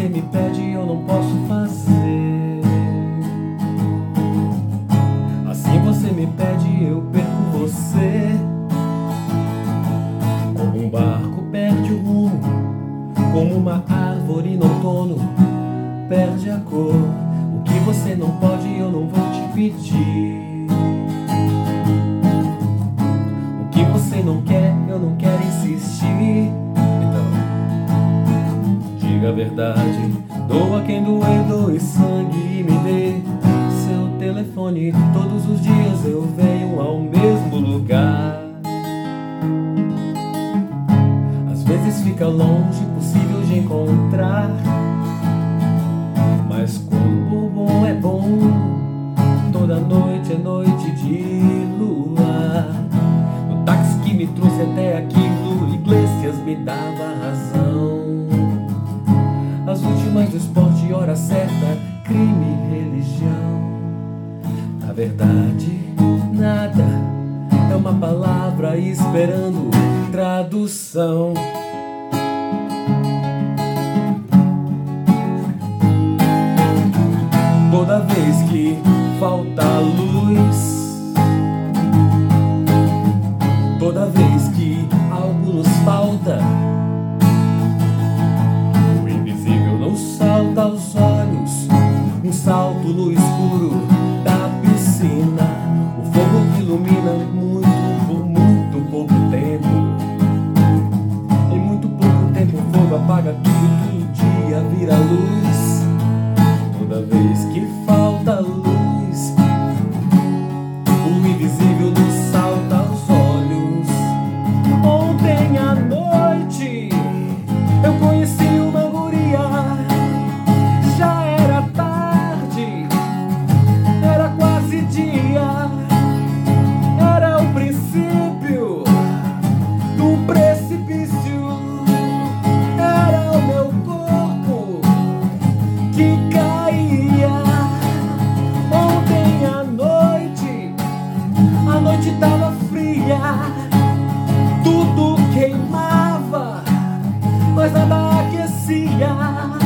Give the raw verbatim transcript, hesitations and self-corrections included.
você me pede eu não posso fazer. Assim você me pede eu perco você. Como um barco perde o rumo, como uma árvore no outono perde a cor. O que você não pode eu não vou te pedir. O que você não quer eu não quero insistir. Então diga a verdade, doa quem doer, doe sangue e me dê seu telefone. Todos os dias eu venho ao mesmo lugar. Às vezes fica longe, impossível de encontrar, mas quando o bom é bom, toda noite é noite de lua. O táxi que me trouxe até aqui no Iglesias me dava razão. As últimas do esporte, hora certa, crime e religião. Na verdade, nada é uma palavra esperando tradução. Toda vez que falta luz, toda vez que algo nos falta, o invisível não salta aos olhos, um salto no escuro da piscina. O fogo que ilumina muito por muito pouco tempo. Em muito pouco tempo o fogo apaga tudo que um dia vira luz. Toda vez que falta luz, o invisível nos salta aos olhos. Ontem à noite eu conheci uma guria. Já era tarde, era quase dia. Era o princípio do precipício. Era o meu corpo que caía. Ontem à noite, a noite tava fria, tudo queimava, mas nada aquecia.